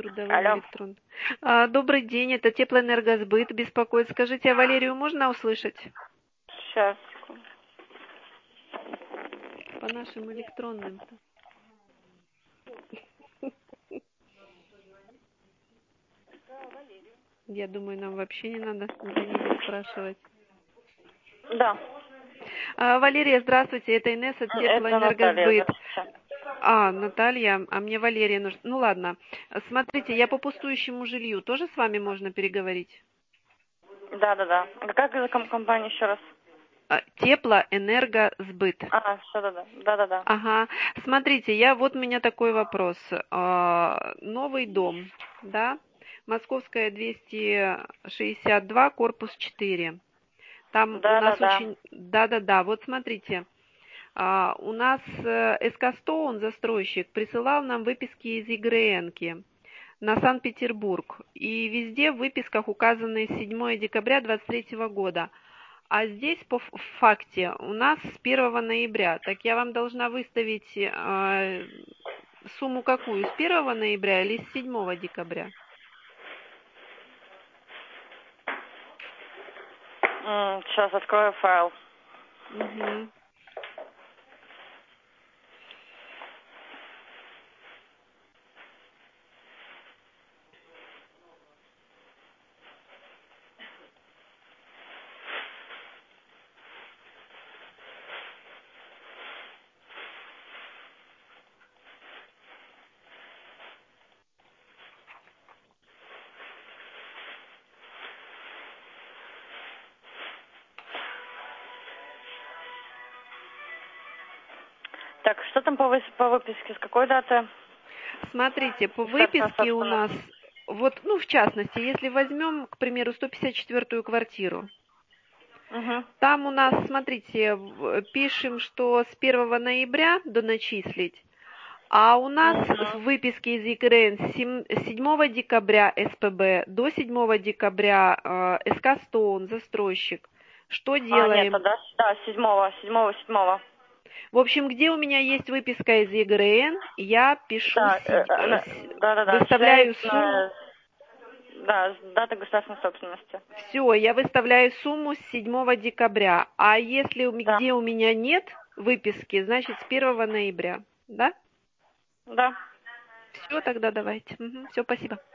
трудовым Алло. электронным. Добрый день, это Теплоэнергосбыт беспокоит. Скажите, а Валерию можно услышать? Сейчас. По нашим электронным-то. Я думаю, нам вообще не надо за нее спрашивать. Да. Валерия, здравствуйте, это Инесса, Это Наталья, Теплоэнергосбыт. здравствуйте. Наталья, а мне Валерия нужна. Ну ладно. Смотрите, я по пустующему жилью. Тоже с вами можно переговорить? Да. Какая компания еще раз? Теплоэнергосбыт. Все, да. Ага. Смотрите, вот у меня такой вопрос. Новый дом, да? Московская 262, корпус 4. Там у нас Да. очень... Да. Вот смотрите. У нас СК Стоун, застройщик, присылал нам выписки из ЕГРН-ки на Санкт-Петербург. И везде в выписках указаны 7 декабря 2023 года. А здесь по факте у нас с 1 ноября. Так я вам должна выставить сумму какую? С 1 ноября или с 7 декабря? Сейчас открою файл. Угу. Так, что там по выписке? С какой даты? Смотрите, по Скажите, выписке у собственно. нас, в частности, если возьмем, к примеру, 154-ю квартиру, Угу. там у нас, смотрите, пишем, что с 1 ноября доначислить, а у нас в выписке из ЕГРН с 7 декабря СПБ до 7 декабря СК Стоун, застройщик. Что Нет, делаем? тогда, да, 7. В общем, где у меня есть выписка из ЕГРН, я пишу, Да. выставляю сумму. Да, дата государственной собственности. Все, я выставляю сумму с 7 декабря. А если Да. где у меня нет выписки, значит с 1 ноября. Да? Да. Все, тогда давайте. Все, спасибо.